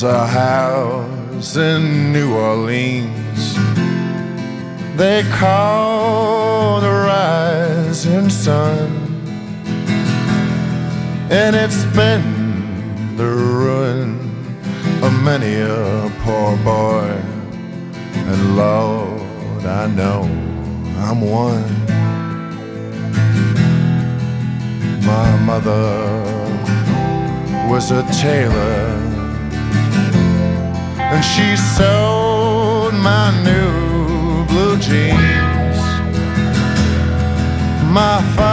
a house in New Orleans they call the rising sun, and it's been the ruin of many a poor boy, and Lord, I know I'm one. My mother was a tailor, and she sewed my new blue jeans. My